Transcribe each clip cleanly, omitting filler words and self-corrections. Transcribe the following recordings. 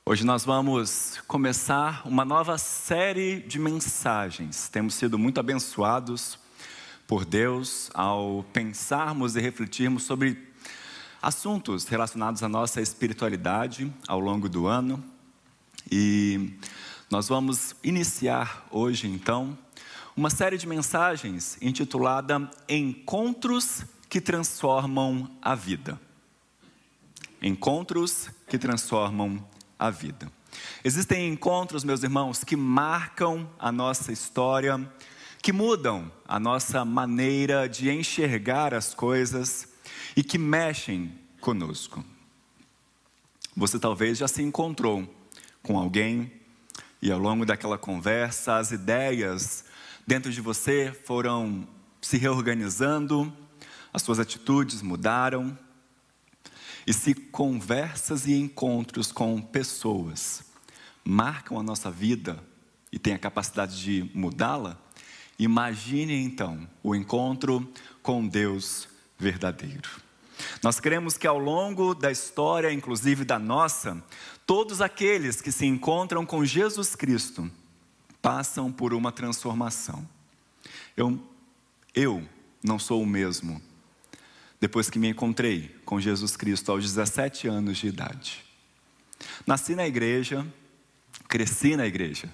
Hoje nós vamos começar uma nova série de mensagens. Temos sido muito abençoados por Deus ao pensarmos e refletirmos sobre assuntos relacionados à nossa espiritualidade ao longo do ano. E nós vamos iniciar hoje, então, uma série de mensagens intitulada Encontros que Transformam a Vida. Encontros que transformam a vida. Existem encontros, meus irmãos, que marcam a nossa história, que mudam a nossa maneira de enxergar as coisas e que mexem conosco. Você talvez já se encontrou com alguém e ao longo daquela conversa as ideias dentro de você foram se reorganizando, as suas atitudes mudaram. E se conversas e encontros com pessoas marcam a nossa vida e têm a capacidade de mudá-la, imagine então o encontro com Deus verdadeiro. Nós cremos que ao longo da história, inclusive da nossa, todos aqueles que se encontram com Jesus Cristo passam por uma transformação. Eu não sou o mesmo depois que me encontrei com Jesus Cristo aos 17 anos de idade. Nasci na igreja, cresci na igreja.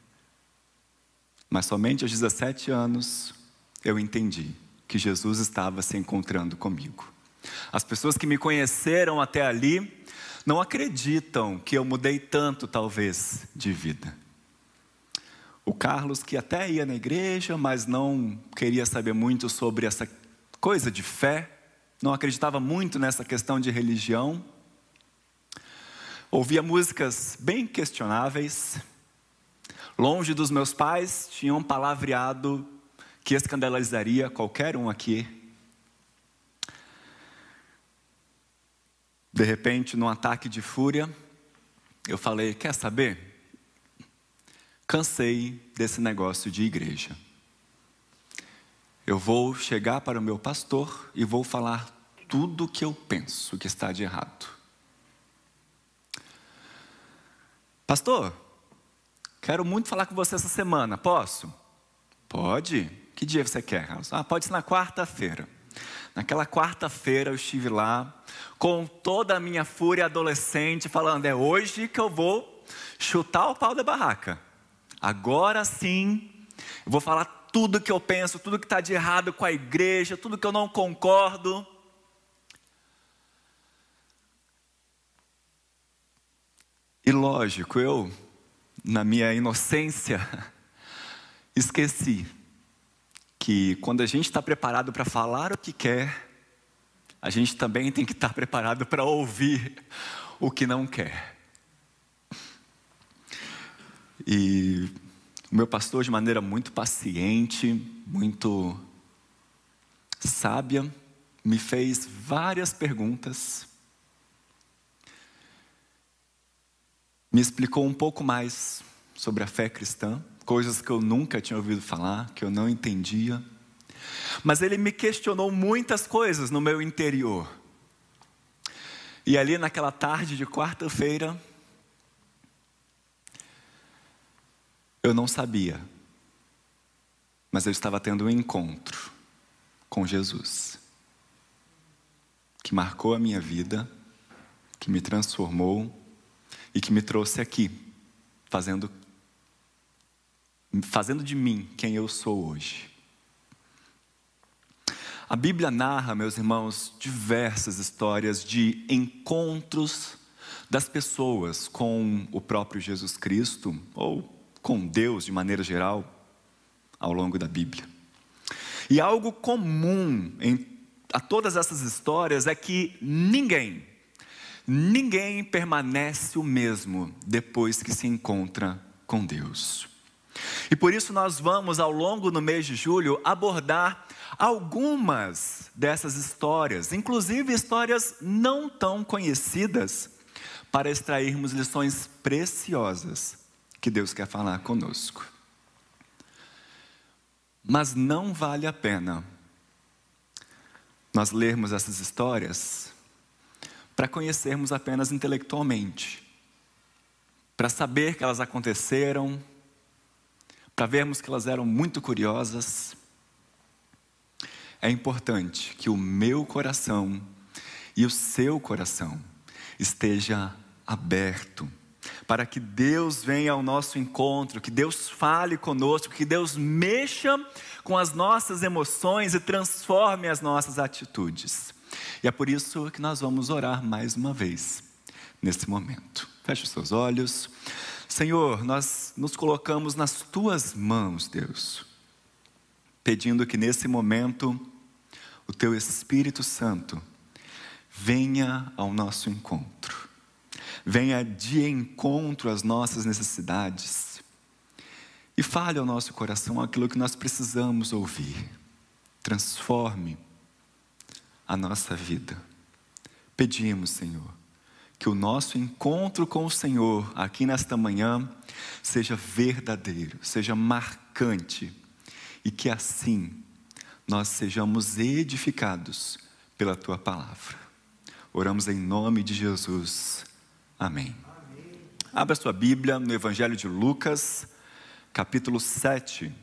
Mas somente aos 17 anos eu entendi que Jesus estava se encontrando comigo. As pessoas que me conheceram até ali não acreditam que eu mudei tanto, talvez, de vida. O Carlos, que até ia na igreja, mas não queria saber muito sobre essa coisa de fé, não acreditava muito nessa questão de religião, ouvia músicas bem questionáveis, longe dos meus pais, tinha um palavreado que escandalizaria qualquer um aqui. De repente, num ataque de fúria, eu falei, quer saber? Cansei desse negócio de igreja. Eu vou chegar para o meu pastor e vou falar tudo o que eu penso que está de errado. Pastor, quero muito falar com você essa semana, posso? Pode. Que dia você quer, Carlos? Pode ser na quarta-feira. Naquela quarta-feira eu estive lá com toda a minha fúria adolescente falando, é hoje que eu vou chutar o pau da barraca. Agora sim, eu vou falar tudo que eu penso, tudo que está de errado com a igreja, tudo que eu não concordo. E lógico, eu, na minha inocência, esqueci que quando a gente está preparado para falar o que quer, a gente também tem que estar preparado para ouvir o que não quer. E o meu pastor, de maneira muito paciente, muito sábia, me fez várias perguntas. Me explicou um pouco mais sobre a fé cristã, coisas que eu nunca tinha ouvido falar, que eu não entendia. Mas ele me questionou muitas coisas no meu interior. E ali naquela tarde de quarta-feira, eu não sabia, mas eu estava tendo um encontro com Jesus, que marcou a minha vida, que me transformou e que me trouxe aqui, fazendo de mim quem eu sou hoje. A Bíblia narra, meus irmãos, diversas histórias de encontros das pessoas com o próprio Jesus Cristo, ou com Deus de maneira geral, ao longo da Bíblia. E algo comum a todas essas histórias é que ninguém permanece o mesmo depois que se encontra com Deus. E por isso nós vamos, ao longo do mês de julho, abordar algumas dessas histórias, inclusive histórias não tão conhecidas, para extrairmos lições preciosas que Deus quer falar conosco. Mas não vale a pena nós lermos essas histórias para conhecermos apenas intelectualmente. para saber que elas aconteceram, para vermos que elas eram muito curiosas. É importante que o meu coração e o seu coração esteja aberto, para que Deus venha ao nosso encontro, que Deus fale conosco, que Deus mexa com as nossas emoções e transforme as nossas atitudes. E é por isso que nós vamos orar mais uma vez, nesse momento. Feche os seus olhos. Senhor, nós nos colocamos nas Tuas mãos, Deus, pedindo que nesse momento o Teu Espírito Santo venha ao nosso encontro. Venha de encontro às nossas necessidades e fale ao nosso coração aquilo que nós precisamos ouvir. Transforme a nossa vida. Pedimos, Senhor, que o nosso encontro com o Senhor aqui nesta manhã seja verdadeiro, seja marcante e que assim nós sejamos edificados pela Tua palavra. Oramos em nome de Jesus. Amém. Abra sua Bíblia no Evangelho de Lucas, capítulo 7.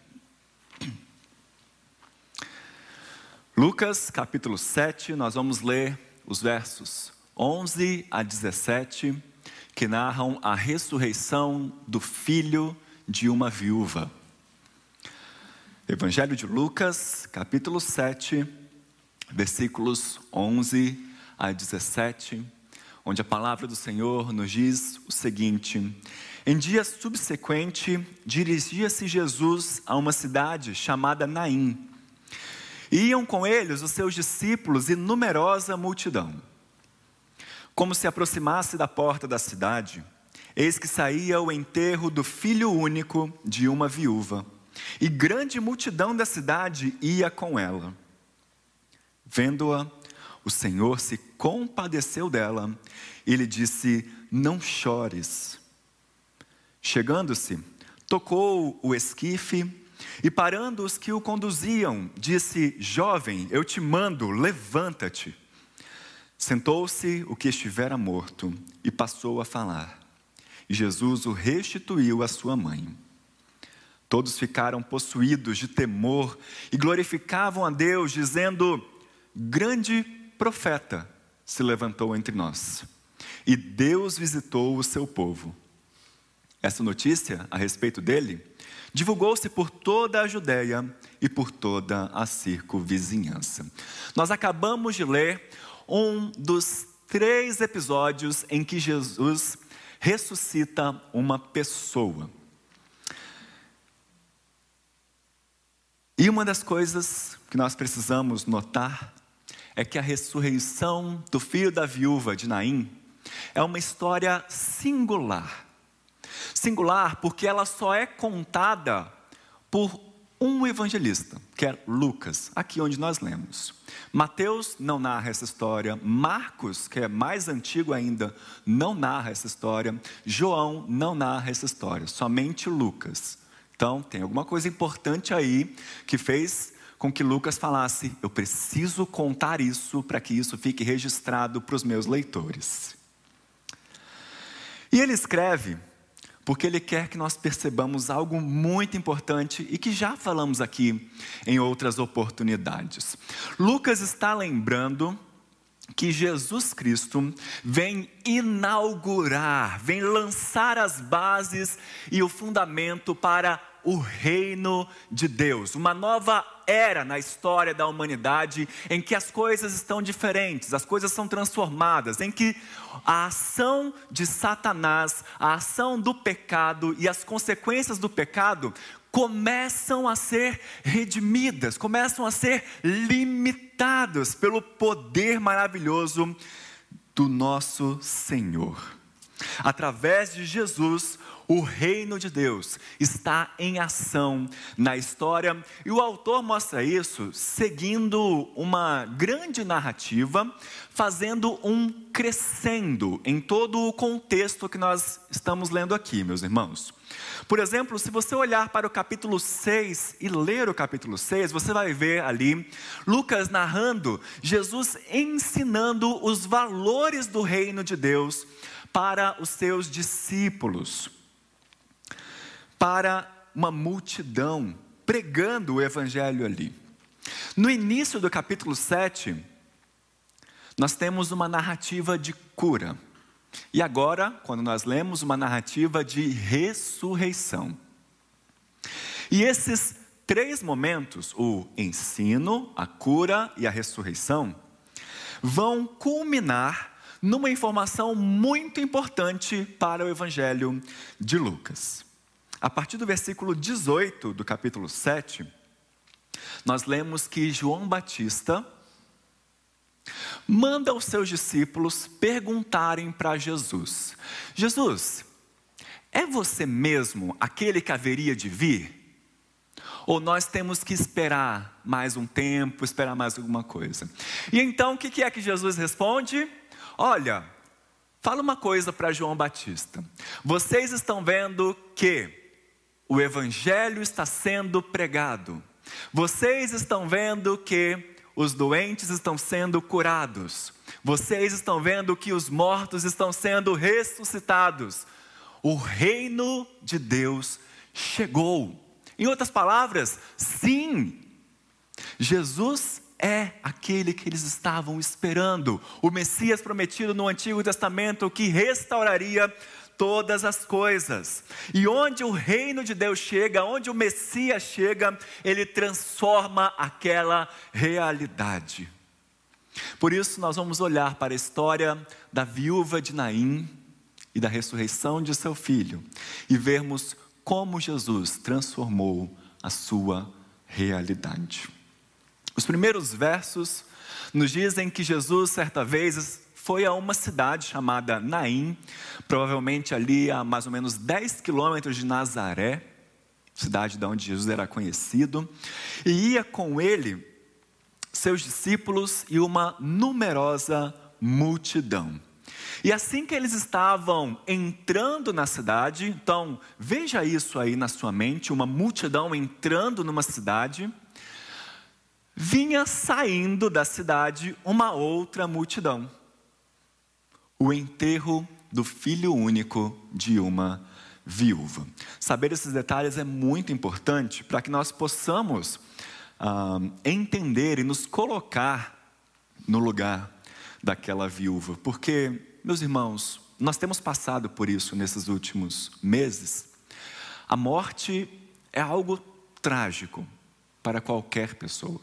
Lucas, capítulo 7, nós vamos ler os versos 11 a 17, que narram a ressurreição do filho de uma viúva. Evangelho de Lucas, capítulo 7, versículos 11 a 17, onde a palavra do Senhor nos diz o seguinte: em dia subsequente, dirigia-se Jesus a uma cidade chamada Naim. E iam com eles os seus discípulos e numerosa multidão. Como se aproximasse da porta da cidade, eis que saía o enterro do filho único de uma viúva, e grande multidão da cidade ia com ela. Vendo-a, o Senhor se compadeceu dela e lhe disse: não chores. Chegando-se, tocou o esquife e parando os que o conduziam, disse: jovem, eu te mando, levanta-te. Sentou-se o que estivera morto e passou a falar. E Jesus o restituiu à sua mãe. Todos ficaram possuídos de temor e glorificavam a Deus, dizendo: grande profeta se levantou entre nós, e Deus visitou o seu povo. Essa notícia a respeito dele divulgou-se por toda a Judeia e por toda a circunvizinhança. Nós acabamos de ler um dos 3 episódios em que Jesus ressuscita uma pessoa. E uma das coisas que nós precisamos notar é que a ressurreição do filho da viúva de Naim é uma história singular. Singular porque ela só é contada por um evangelista, que é Lucas, aqui onde nós lemos. Mateus não narra essa história, Marcos, que é mais antigo ainda, não narra essa história, João não narra essa história, somente Lucas. Então tem alguma coisa importante aí que fez com que Lucas falasse: eu preciso contar isso para que isso fique registrado para os meus leitores. E ele escreve porque ele quer que nós percebamos algo muito importante e que já falamos aqui em outras oportunidades. Lucas está lembrando que Jesus Cristo vem inaugurar, vem lançar as bases e o fundamento para o reino de Deus, uma nova era na história da humanidade em que as coisas estão diferentes, as coisas são transformadas, em que a ação de Satanás, a ação do pecado e as consequências do pecado começam a ser redimidas, começam a ser limitadas pelo poder maravilhoso do nosso Senhor. Através de Jesus, o reino de Deus está em ação na história, e o autor mostra isso seguindo uma grande narrativa, fazendo um crescendo em todo o contexto que nós estamos lendo aqui, meus irmãos. Por exemplo, se você olhar para o capítulo 6 e ler o capítulo 6, você vai ver ali Lucas narrando Jesus ensinando os valores do reino de Deus para os seus discípulos, para uma multidão, pregando o evangelho ali. No início do capítulo 7, nós temos uma narrativa de cura. E agora, quando nós lemos, uma narrativa de ressurreição. E esses três momentos, o ensino, a cura e a ressurreição, vão culminar numa informação muito importante para o evangelho de Lucas. A partir do versículo 18 do capítulo 7, nós lemos que João Batista manda os seus discípulos perguntarem para Jesus: Jesus, é você mesmo aquele que haveria de vir? Ou nós temos que esperar mais um tempo, esperar mais alguma coisa? E então o que é que Jesus responde? Olha, fala uma coisa para João Batista. Vocês estão vendo que o evangelho está sendo pregado. Vocês estão vendo que os doentes estão sendo curados. Vocês estão vendo que os mortos estão sendo ressuscitados. O reino de Deus chegou. Em outras palavras, sim, Jesus é aquele que eles estavam esperando. O Messias prometido no Antigo Testamento, que restauraria todas as coisas. E onde o reino de Deus chega, onde o Messias chega, ele transforma aquela realidade. Por isso nós vamos olhar para a história da viúva de Naim e da ressurreição de seu filho e vermos como Jesus transformou a sua realidade. Os primeiros versos nos dizem que Jesus, certa vez, foi a uma cidade chamada Naim, provavelmente ali a mais ou menos 10 quilômetros de Nazaré, cidade de onde Jesus era conhecido, e ia com ele seus discípulos e uma numerosa multidão. E assim que eles estavam entrando na cidade, então veja isso aí na sua mente, uma multidão entrando numa cidade, vinha saindo da cidade uma outra multidão. O enterro do filho único de uma viúva. Saber esses detalhes é muito importante para que nós possamos entender e nos colocar no lugar daquela viúva. Porque, meus irmãos, nós temos passado por isso nesses últimos meses. A morte é algo trágico para qualquer pessoa.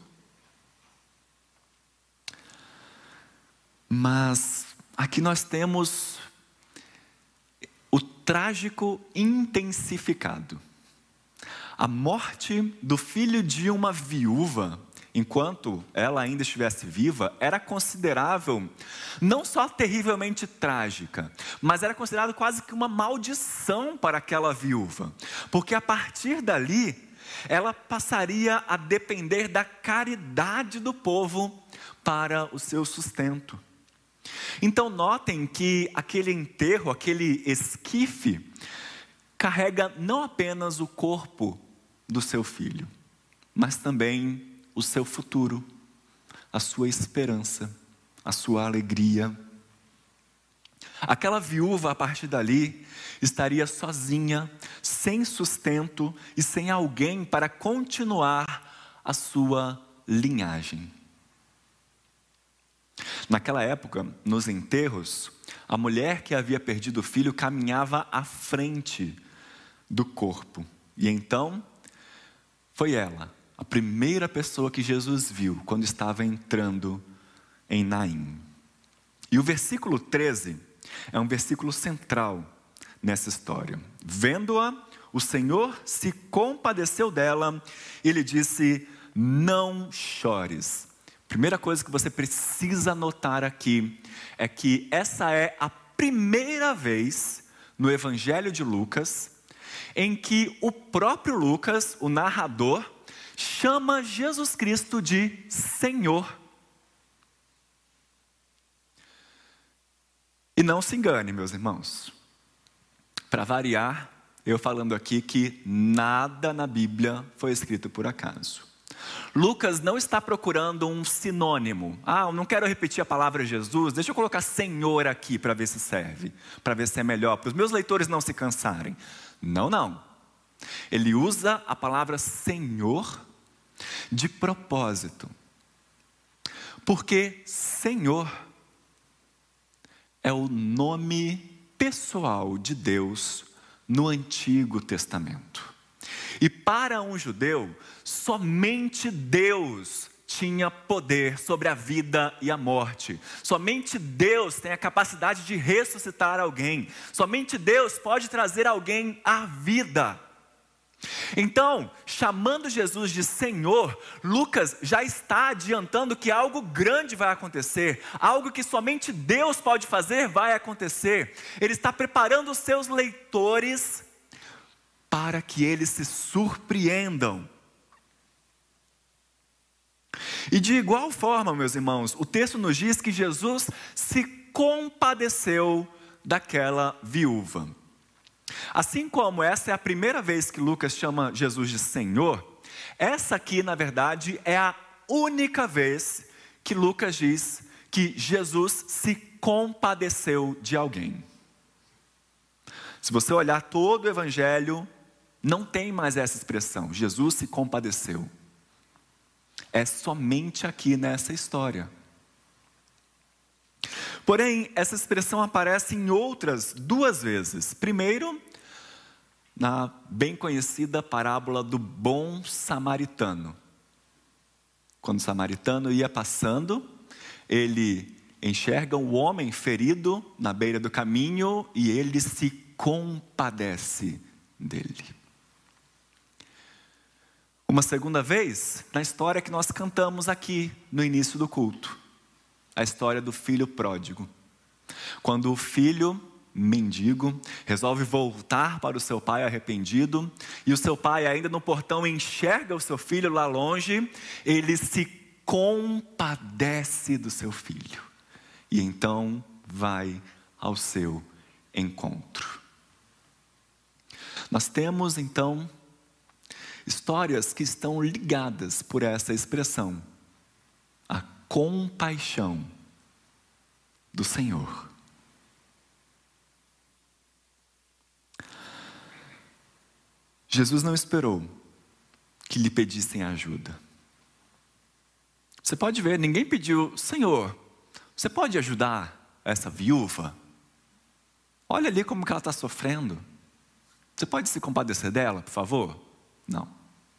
Mas aqui nós temos o trágico intensificado. A morte do filho de uma viúva, enquanto ela ainda estivesse viva, era considerável não só terrivelmente trágica, mas era considerado quase que uma maldição para aquela viúva. Porque a partir dali, ela passaria a depender da caridade do povo para o seu sustento. Então notem que aquele enterro, aquele esquife, carrega não apenas o corpo do seu filho, mas também o seu futuro, a sua esperança, a sua alegria. Aquela viúva, a partir dali, estaria sozinha, sem sustento e sem alguém para continuar a sua linhagem. Naquela época, nos enterros, a mulher que havia perdido o filho caminhava à frente do corpo. E então, foi ela, a primeira pessoa que Jesus viu quando estava entrando em Naim. E o versículo 13 é um versículo central nessa história. Vendo-a, o Senhor se compadeceu dela e lhe disse: não chores. Primeira coisa que você precisa notar aqui é que essa é a primeira vez no Evangelho de Lucas em que o próprio Lucas, o narrador, chama Jesus Cristo de Senhor. E não se engane, meus irmãos. Para variar, eu falando aqui que nada na Bíblia foi escrito por acaso. Lucas não está procurando um sinônimo. Eu não quero repetir a palavra Jesus, deixa eu colocar Senhor aqui para ver se serve, para ver se é melhor, para os meus leitores não se cansarem. Não. Ele usa a palavra Senhor de propósito. Porque Senhor é o nome pessoal de Deus no Antigo Testamento. E para um judeu, somente Deus tinha poder sobre a vida e a morte. Somente Deus tem a capacidade de ressuscitar alguém. Somente Deus pode trazer alguém à vida. Então, chamando Jesus de Senhor, Lucas já está adiantando que algo grande vai acontecer, algo que somente Deus pode fazer vai acontecer. Ele está preparando os seus leitores para que eles se surpreendam. E de igual forma, meus irmãos, o texto nos diz que Jesus se compadeceu daquela viúva. Assim como essa é a primeira vez que Lucas chama Jesus de Senhor, essa aqui, na verdade, é a única vez que Lucas diz que Jesus se compadeceu de alguém. Se você olhar todo o Evangelho, não tem mais essa expressão, Jesus se compadeceu. É somente aqui nessa história. Porém, essa expressão aparece em outras 2 vezes. Primeiro, na bem conhecida parábola do bom samaritano. Quando o samaritano ia passando, ele enxerga um homem ferido na beira do caminho e ele se compadece dele. Uma segunda vez, na história que nós cantamos aqui no início do culto. A história do filho pródigo. Quando o filho mendigo resolve voltar para o seu pai arrependido, e o seu pai ainda no portão enxerga o seu filho lá longe, ele se compadece do seu filho. E então vai ao seu encontro. Nós temos então histórias que estão ligadas por essa expressão. A compaixão do Senhor. Jesus não esperou que lhe pedissem ajuda. Você pode ver, ninguém pediu, Senhor, você pode ajudar essa viúva? Olha ali como que ela está sofrendo. Você pode se compadecer dela, por favor? Não.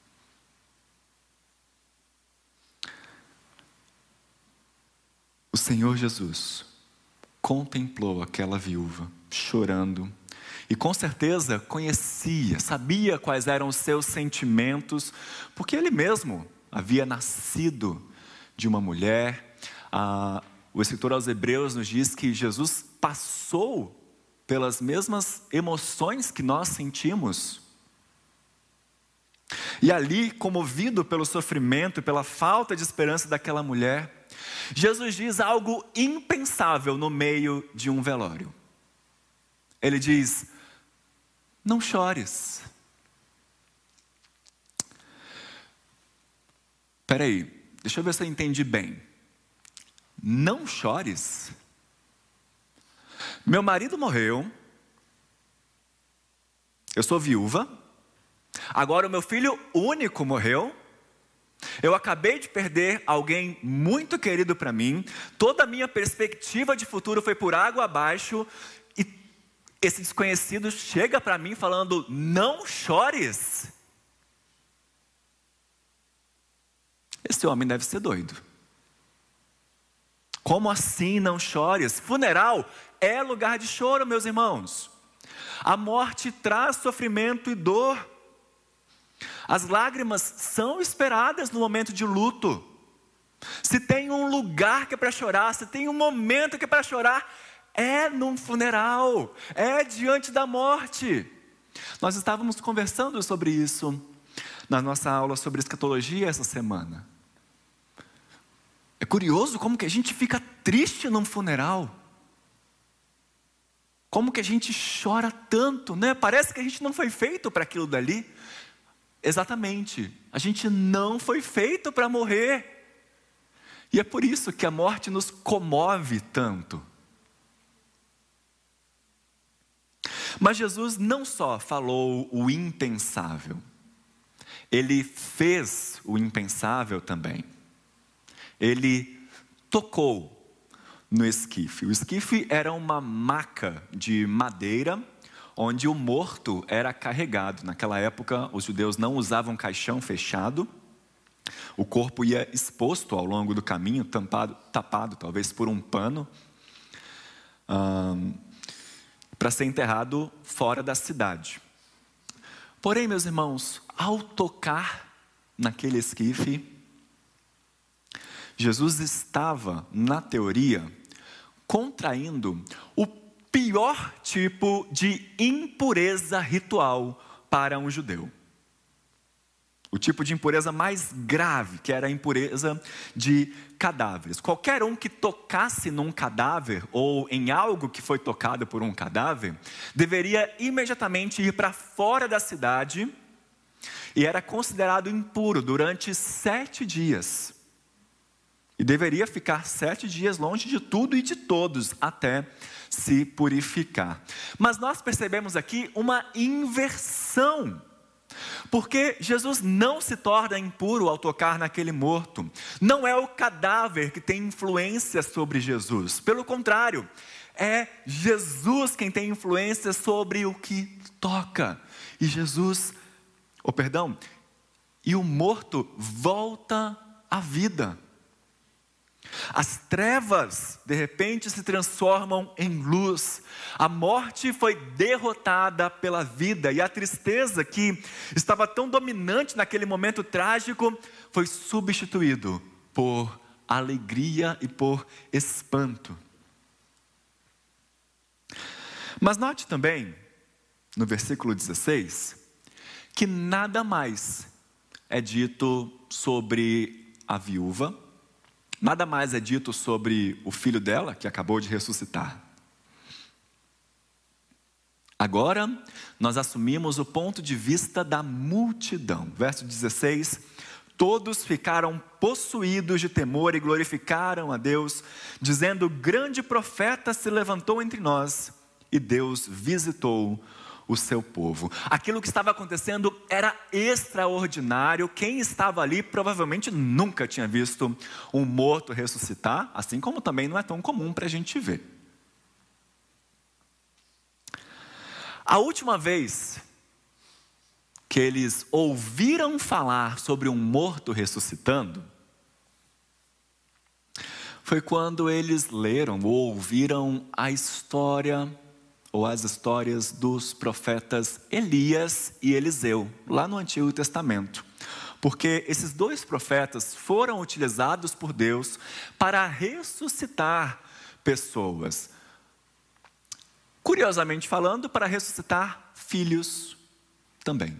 O Senhor Jesus contemplou aquela viúva chorando e com certeza conhecia, sabia quais eram os seus sentimentos, porque ele mesmo havia nascido de uma mulher. O escritor aos Hebreus nos diz que Jesus passou pelas mesmas emoções que nós sentimos. E ali, comovido pelo sofrimento, pela falta de esperança daquela mulher, Jesus diz algo impensável no meio de um velório. Ele diz, não chores. Espera aí, deixa eu ver se eu entendi bem. Não chores? Meu marido morreu, eu sou viúva, agora o meu filho único morreu, eu acabei de perder alguém muito querido para mim, toda a minha perspectiva de futuro foi por água abaixo, e esse desconhecido chega para mim falando, não chores. Esse homem deve ser doido. Como assim não chores? Funeral é lugar de choro, meus irmãos. A morte traz sofrimento e dor. As lágrimas são esperadas no momento de luto. Se tem um lugar que é para chorar, se tem um momento que é para chorar, é num funeral, é diante da morte. Nós estávamos conversando sobre isso na nossa aula sobre escatologia essa semana. É curioso como que a gente fica triste num funeral. Como que a gente chora tanto, né? Parece que a gente não foi feito para aquilo dali. exatamente, a gente não foi feito para morrer. E é por isso que a morte nos comove tanto. Mas Jesus não só falou o impensável, Ele fez o impensável também. Ele tocou no esquife. O esquife era uma maca de madeira, onde o morto era carregado. Naquela época, os judeus não usavam caixão fechado. O corpo ia exposto ao longo do caminho, tapado talvez por um pano, para ser enterrado fora da cidade. Porém, meus irmãos, ao tocar naquele esquife, Jesus estava, na teoria, contraindo o pior tipo de impureza ritual para um judeu. O tipo de impureza mais grave, que era a impureza de cadáveres. Qualquer um que tocasse num cadáver ou em algo que foi tocado por um cadáver, deveria imediatamente ir para fora da cidade e era considerado impuro durante 7 dias. E deveria ficar 7 dias longe de tudo e de todos até se purificar. Mas nós percebemos aqui uma inversão. Porque Jesus não se torna impuro ao tocar naquele morto. Não é o cadáver que tem influência sobre Jesus. Pelo contrário, é Jesus quem tem influência sobre o que toca. E o morto volta à vida. As trevas, de repente, se transformam em luz. A morte foi derrotada pela vida. E a tristeza que estava tão dominante naquele momento trágico, foi substituído por alegria e por espanto. Mas note também, no versículo 16, que nada mais é dito sobre a viúva. Nada mais é dito sobre o filho dela, que acabou de ressuscitar. Agora, nós assumimos o ponto de vista da multidão. Verso 16: todos ficaram possuídos de temor e glorificaram a Deus, dizendo: grande profeta se levantou entre nós, e Deus visitou o seu povo. Aquilo que estava acontecendo era extraordinário. Quem estava ali provavelmente nunca tinha visto um morto ressuscitar, assim como também não é tão comum para a gente ver. A última vez que eles ouviram falar sobre um morto ressuscitando, foi quando eles leram ou ouviram a história ou as histórias dos profetas Elias e Eliseu, lá no Antigo Testamento. Porque esses 2 profetas foram utilizados por Deus para ressuscitar pessoas. Curiosamente falando, para ressuscitar filhos também.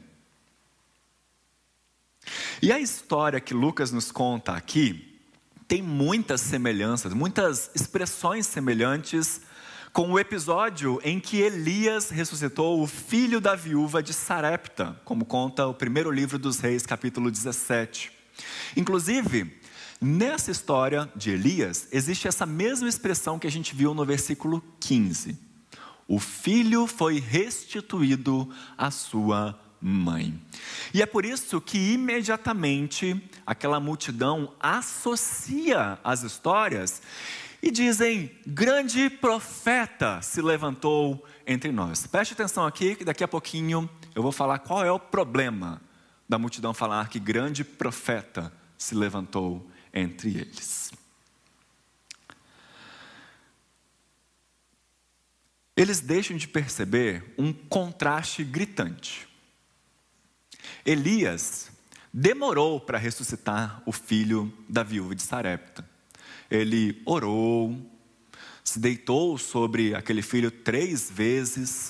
E a história que Lucas nos conta aqui, tem muitas semelhanças, muitas expressões semelhantes com o episódio em que Elias ressuscitou o filho da viúva de Sarepta, como conta o primeiro livro dos Reis, capítulo 17. Inclusive, nessa história de Elias, existe essa mesma expressão que a gente viu no versículo 15. O filho foi restituído à sua mãe. E é por isso que imediatamente aquela multidão associa as histórias e dizem: grande profeta se levantou entre nós. Preste atenção aqui, que daqui a pouquinho eu vou falar qual é o problema da multidão falar que grande profeta se levantou entre eles. Eles deixam de perceber um contraste gritante. Elias demorou para ressuscitar o filho da viúva de Sarepta. Ele orou, se deitou sobre aquele filho 3 vezes.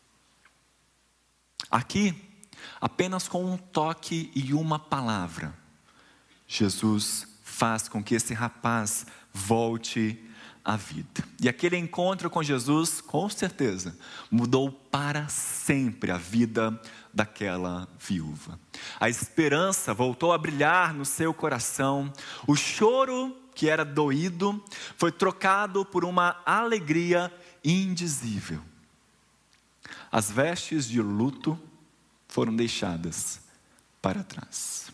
Aqui, apenas com um toque e uma palavra, Jesus faz com que esse rapaz volte a vida. E aquele encontro com Jesus, com certeza, mudou para sempre a vida daquela viúva. A esperança voltou a brilhar no seu coração. O choro, que era doído, foi trocado por uma alegria indizível. As vestes de luto foram deixadas para trás.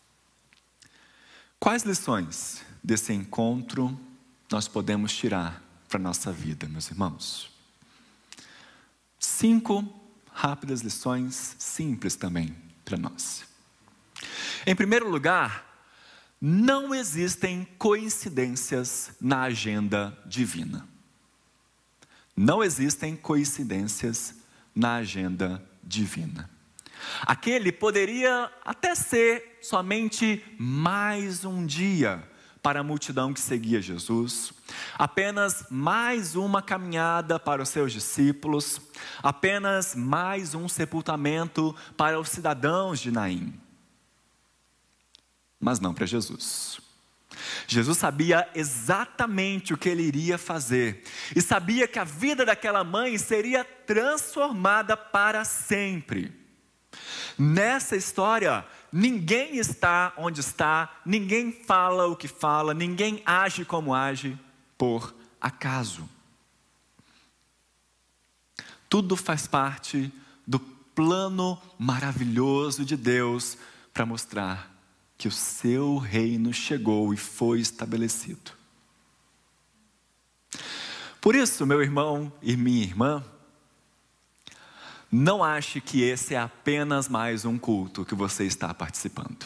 Quais lições desse encontro nós podemos tirar para a nossa vida, meus irmãos? 5 rápidas lições, simples também para nós. Em primeiro lugar, não existem coincidências na agenda divina. Não existem coincidências na agenda divina. Aquele poderia até ser somente mais um dia para a multidão que seguia Jesus, apenas mais uma caminhada para os seus discípulos, apenas mais um sepultamento para os cidadãos de Naim. Mas não para Jesus. Jesus sabia exatamente o que ele iria fazer, e sabia que a vida daquela mãe seria transformada para sempre. Nessa história, ninguém está onde está, ninguém fala o que fala, ninguém age como age por acaso. Tudo faz parte do plano maravilhoso de Deus para mostrar que o seu reino chegou e foi estabelecido. Por isso, meu irmão e minha irmã, não ache que esse é apenas mais um culto que você está participando.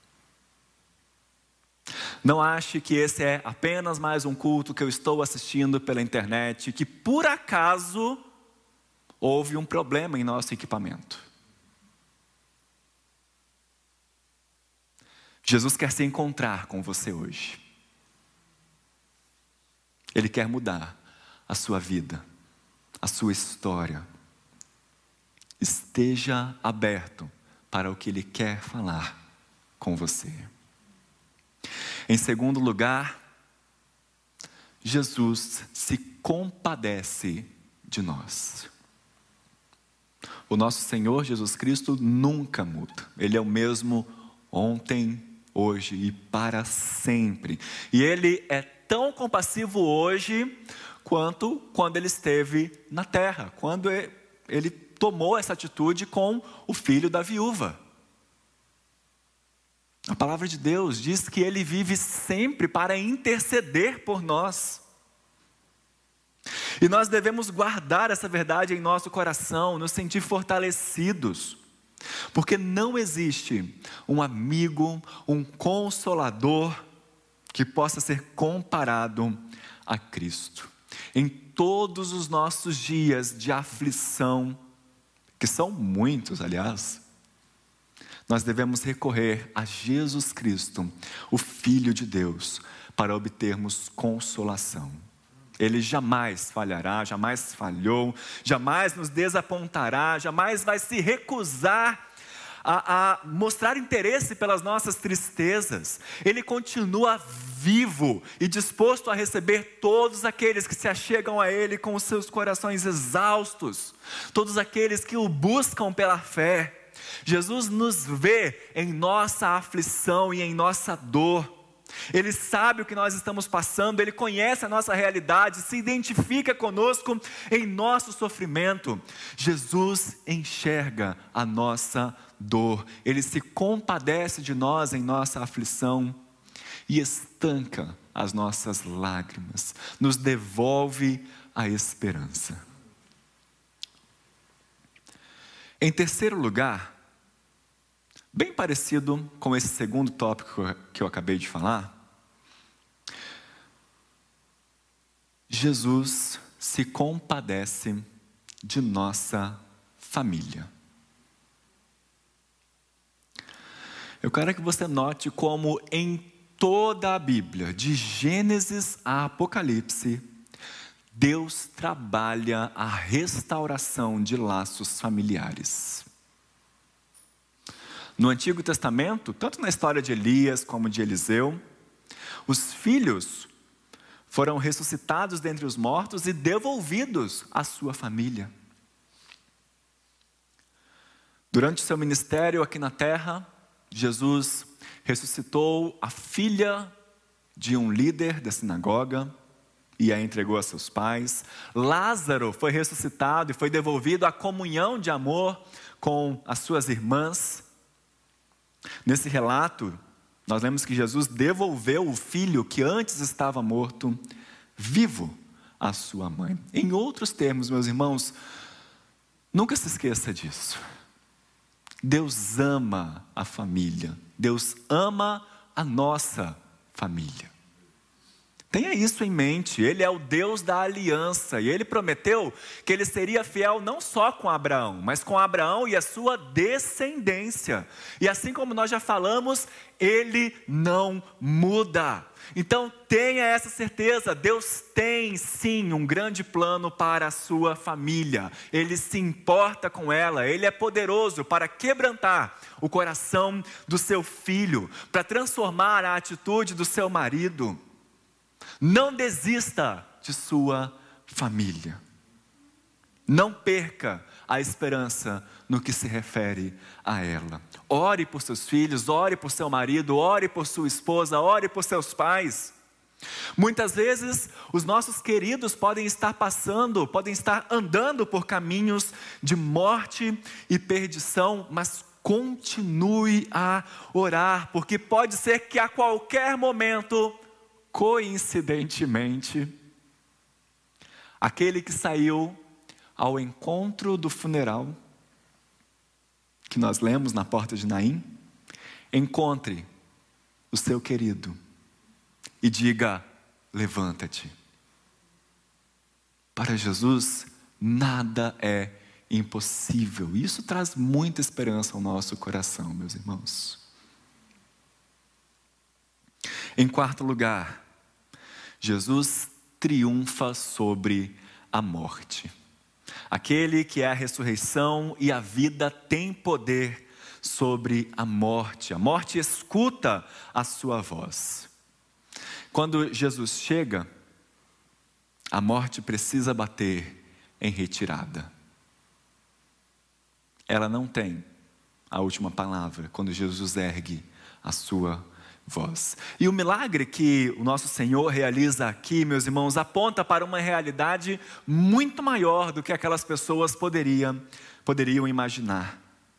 Não ache que esse é apenas mais um culto que eu estou assistindo pela internet, que por acaso houve um problema em nosso equipamento. Jesus quer se encontrar com você hoje. Ele quer mudar a sua vida, a sua história. Esteja aberto para o que Ele quer falar com você. Em segundo lugar, Jesus se compadece de nós. O nosso Senhor Jesus Cristo nunca muda. Ele é o mesmo ontem, hoje e para sempre. E Ele é tão compassivo hoje quanto quando Ele esteve na terra, quando Ele tomou essa atitude com o filho da viúva. A palavra de Deus diz que Ele vive sempre para interceder por nós. E nós devemos guardar essa verdade em nosso coração, nos sentir fortalecidos, porque não existe um amigo, um consolador que possa ser comparado a Cristo. Em todos os nossos dias de aflição, que são muitos, aliás, nós devemos recorrer a Jesus Cristo, o Filho de Deus, para obtermos consolação. Ele jamais falhará, jamais falhou, jamais nos desapontará, jamais vai se recusar a mostrar interesse pelas nossas tristezas. Ele continua vivo e disposto a receber todos aqueles que se achegam a Ele com os seus corações exaustos, todos aqueles que o buscam pela fé. Jesus nos vê em nossa aflição e em nossa dor. Ele sabe o que nós estamos passando, Ele conhece a nossa realidade, se identifica conosco em nosso sofrimento. Jesus enxerga a nossa dor, Ele se compadece de nós em nossa aflição e estanca as nossas lágrimas, nos devolve a esperança. Em terceiro lugar, bem parecido com esse segundo tópico que eu acabei de falar, Jesus se compadece de nossa família. Eu quero que você note como em toda a Bíblia, de Gênesis a Apocalipse, Deus trabalha a restauração de laços familiares. No Antigo Testamento, tanto na história de Elias como de Eliseu, os filhos foram ressuscitados dentre os mortos e devolvidos à sua família. Durante seu ministério aqui na terra, Jesus ressuscitou a filha de um líder da sinagoga e a entregou a seus pais. Lázaro foi ressuscitado e foi devolvido à comunhão de amor com as suas irmãs. Nesse relato, nós lemos que Jesus devolveu o filho que antes estava morto, vivo, à sua mãe. Em outros termos, meus irmãos, nunca se esqueça disso. Deus ama a família. Deus ama a nossa família. Tenha isso em mente. Ele é o Deus da aliança. E Ele prometeu que Ele seria fiel não só com Abraão, mas com Abraão e a sua descendência. E assim como nós já falamos, Ele não muda. Então tenha essa certeza, Deus tem sim um grande plano para a sua família. Ele se importa com ela, Ele é poderoso para quebrantar o coração do seu filho, para transformar a atitude do seu marido. Não desista de sua família. Não perca a esperança no que se refere a ela. Ore por seus filhos, ore por seu marido, ore por sua esposa, ore por seus pais. Muitas vezes os nossos queridos podem estar andando por caminhos de morte e perdição, mas continue a orar, porque pode ser que a qualquer momento, coincidentemente, aquele que saiu ao encontro do funeral, que nós lemos na porta de Naim, encontre o seu querido e diga: levanta-te. Para Jesus, nada é impossível. Isso traz muita esperança ao nosso coração, meus irmãos. Em quarto lugar, Jesus triunfa sobre a morte. Aquele que é a ressurreição e a vida tem poder sobre a morte. A morte escuta a sua voz. Quando Jesus chega, a morte precisa bater em retirada. Ela não tem a última palavra quando Jesus ergue a sua voz. E o milagre que o nosso Senhor realiza aqui, meus irmãos, aponta para uma realidade muito maior do que aquelas pessoas poderiam imaginar.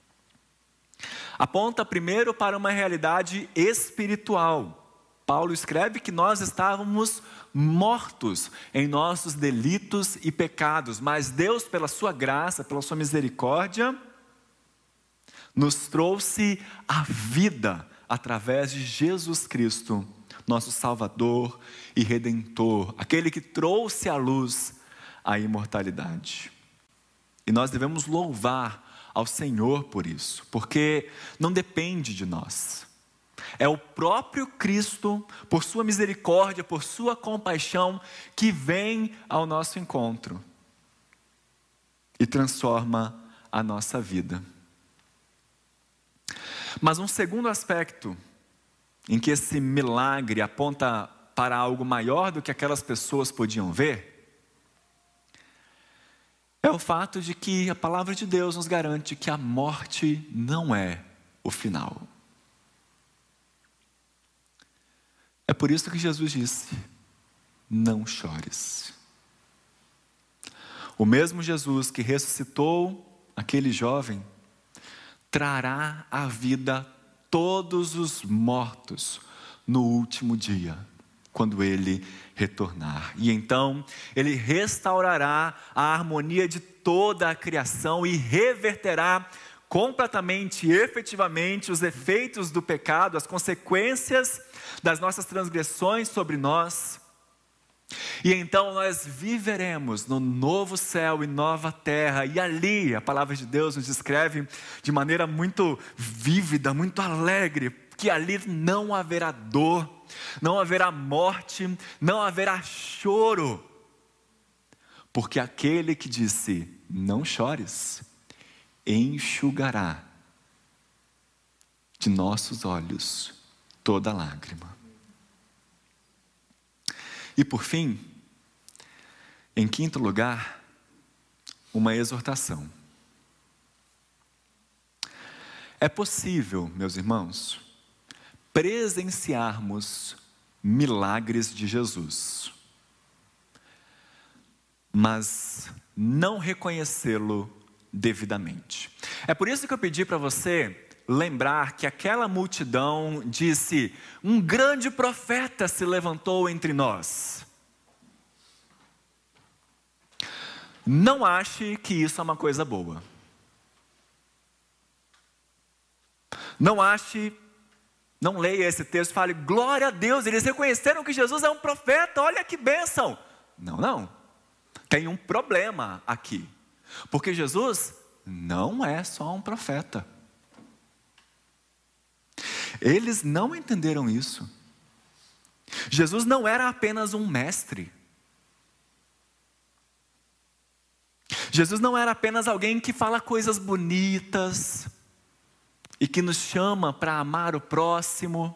Aponta primeiro para uma realidade espiritual. Paulo escreve que nós estávamos mortos em nossos delitos e pecados, mas Deus, pela sua graça, pela sua misericórdia, nos trouxe a vida através de Jesus Cristo, nosso Salvador e Redentor, aquele que trouxe à luz a imortalidade. E nós devemos louvar ao Senhor por isso, porque não depende de nós. É o próprio Cristo, por sua misericórdia, por sua compaixão, que vem ao nosso encontro e transforma a nossa vida. Mas um segundo aspecto em que esse milagre aponta para algo maior do que aquelas pessoas podiam ver, é o fato de que a palavra de Deus nos garante que a morte não é o final. É por isso que Jesus disse: não chores. O mesmo Jesus que ressuscitou aquele jovem, trará à vida todos os mortos no último dia, quando Ele retornar. E então Ele restaurará a harmonia de toda a criação e reverterá completamente e efetivamente os efeitos do pecado, as consequências das nossas transgressões sobre nós. E então nós viveremos no novo céu e nova terra. E ali a palavra de Deus nos descreve de maneira muito vívida, muito alegre, que ali não haverá dor, não haverá morte, não haverá choro. Porque aquele que disse: não chores, enxugará de nossos olhos toda lágrima. E por fim, em quinto lugar, uma exortação. É possível, meus irmãos, presenciarmos milagres de Jesus, mas não reconhecê-lo devidamente. É por isso que eu pedi para você lembrar que aquela multidão disse: um grande profeta se levantou entre nós. Não ache que isso é uma coisa boa. Não leia esse texto e fale: glória a Deus, eles reconheceram que Jesus é um profeta, olha que bênção. Não. Tem um problema aqui. Porque Jesus não é só um profeta. Eles não entenderam isso. Jesus não era apenas um mestre. Jesus não era apenas alguém que fala coisas bonitas e que nos chama para amar o próximo.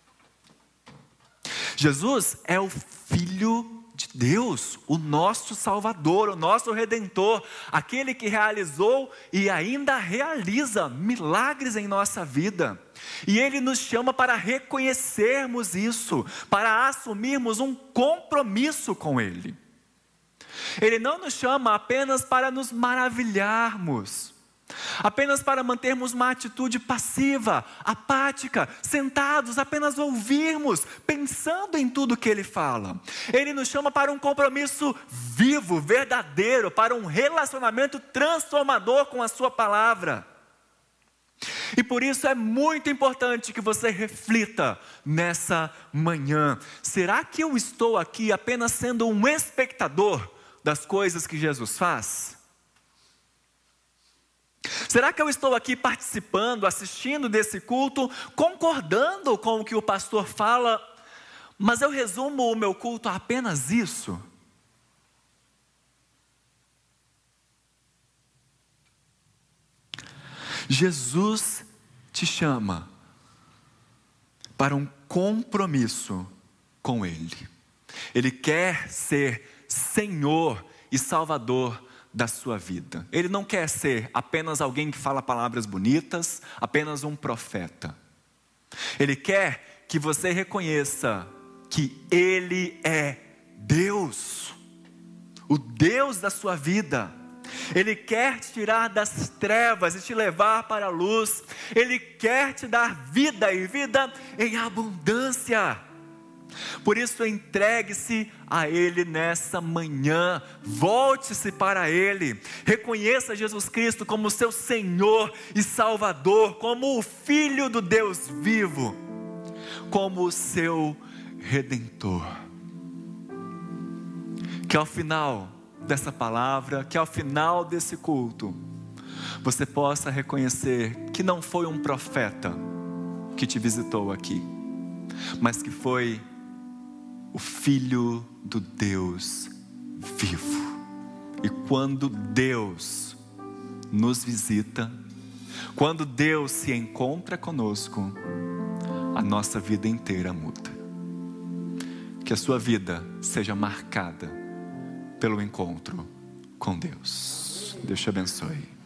Jesus é o Filho de Deus, o nosso Salvador, o nosso Redentor, aquele que realizou e ainda realiza milagres em nossa vida. E Ele nos chama para reconhecermos isso, para assumirmos um compromisso com Ele. Ele não nos chama apenas para nos maravilharmos, apenas para mantermos uma atitude passiva, apática, sentados, apenas ouvirmos, pensando em tudo que Ele fala. Ele nos chama para um compromisso vivo, verdadeiro, para um relacionamento transformador com a Sua palavra. E por isso é muito importante que você reflita nessa manhã: será que eu estou aqui apenas sendo um espectador das coisas que Jesus faz? Será que eu estou aqui participando, assistindo desse culto, concordando com o que o pastor fala, mas eu resumo o meu culto a apenas isso? Jesus te chama para um compromisso com Ele. Ele quer ser Senhor e Salvador da sua vida. Ele não quer ser apenas alguém que fala palavras bonitas, apenas um profeta. Ele quer que você reconheça que Ele é Deus, o Deus da sua vida. Ele quer te tirar das trevas e te levar para a luz. Ele quer te dar vida e vida em abundância. Por isso, entregue-se a Ele nessa manhã, volte-se para Ele, reconheça Jesus Cristo como seu Senhor e Salvador, como o Filho do Deus vivo, como o seu Redentor. Que ao final dessa palavra, que ao final desse culto, você possa reconhecer que não foi um profeta que te visitou aqui, mas que foi o Filho do Deus vivo. E quando Deus nos visita, quando Deus se encontra conosco, a nossa vida inteira muda. Que a sua vida seja marcada pelo encontro com Deus. Deus te abençoe.